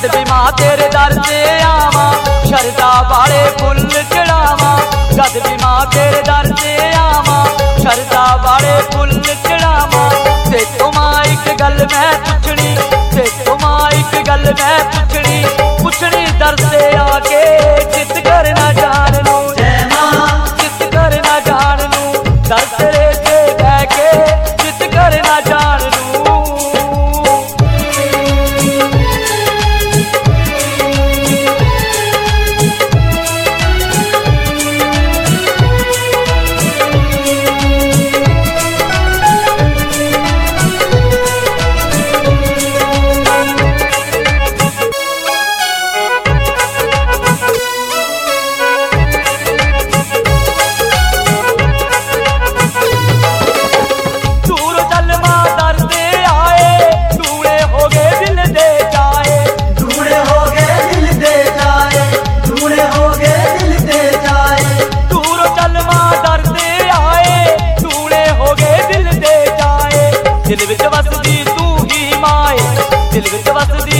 जद भी मां तेरे दर से आवा शरदा वाले फुल चढ़ावा। जद भी मां तेरे दर से आवा शरदा वाले फुल चढ़ावा। ते तो मां एक गल मैं पुछनी, ते तो मां एक गल मैं पुछनी, पुछनी दर से आके चित करना जान नू। जय मां चित करना जान नू, दर तेरे से बह के चित करना जान नू। दिल विच वसदी तू ही माए, दिल विच वसदी